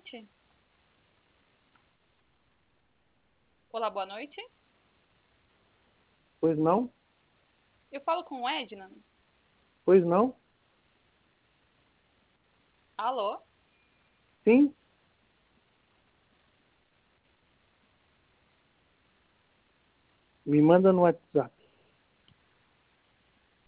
noite. Olá, boa noite. Pois não? Eu falo com o Edna. Pois não? Alô? Sim? Me manda no WhatsApp.